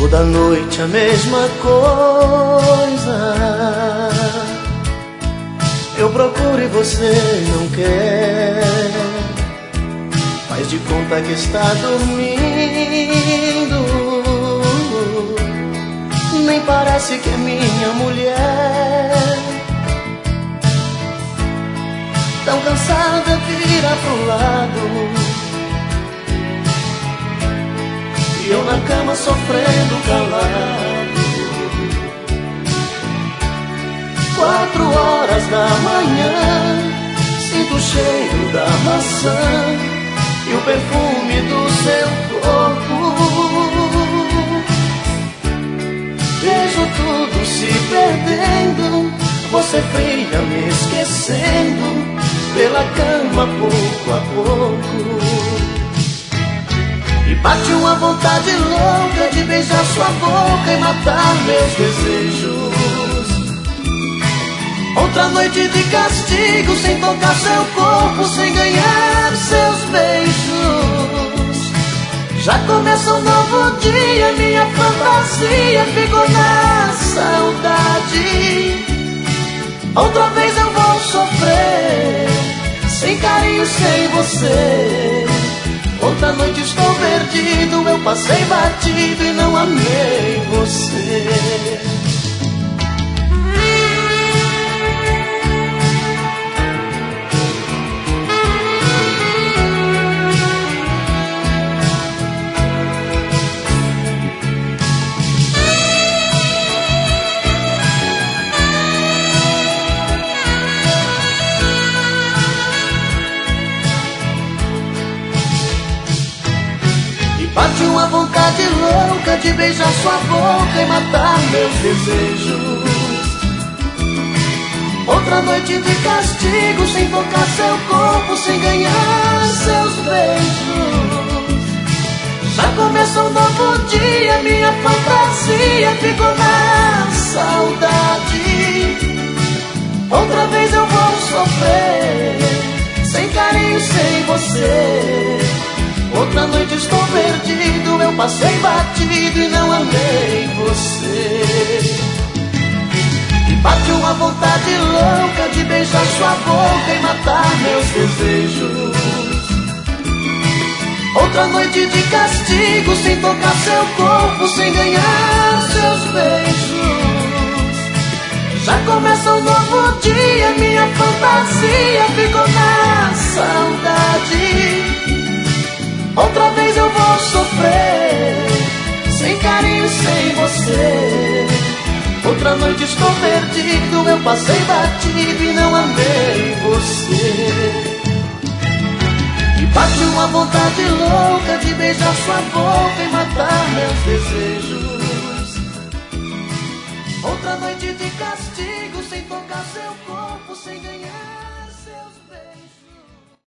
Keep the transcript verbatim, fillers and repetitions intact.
Toda noite a mesma coisa. Eu procuro e você não quer. Faz de conta que está dormindo. Nem parece que é minha mulher. Tão cansada, vira pro lado. E eu na cama sofrendo calado. Quatro horas da manhã, sinto o cheiro da maçã e o perfume do seu corpo. Vejo tudo se perdendo, você fria me esquecendo, pela cama pouco a pouco. E bate uma vontade louca de beijar sua boca e matar meus desejos. Outra noite de castigo, sem tocar seu corpo, sem ganhar seus beijos. Já começa um novo dia, minha fantasia ficou na saudade. Outra vez eu vou sofrer, sem carinho, sem você. Outra noite estou perdido, eu passei batido e não amei você. Bate uma vontade louca de beijar sua boca e matar meus desejos. Outra noite de castigo, sem tocar seu corpo, sem ganhar seus beijos. Já começa um novo dia, minha fantasia ficou na saudade. Outra vez eu vou sofrer, sem carinho, sem você. Outra noite estou perdido, eu passei batido e não amei você. E bate uma vontade louca de beijar sua boca e matar meus desejos. Outra noite de castigo, sem tocar seu corpo, sem ganhar seus beijos. Já começa um novo dia, minha fantasia ficou na saudade. Outra vez eu vou sofrer, sem carinho, sem você. Outra noite estou perdido, eu passei batido e não amei você. E bate uma vontade louca de beijar sua boca e matar meus desejos. Outra noite de castigo, sem tocar seu corpo, sem ganhar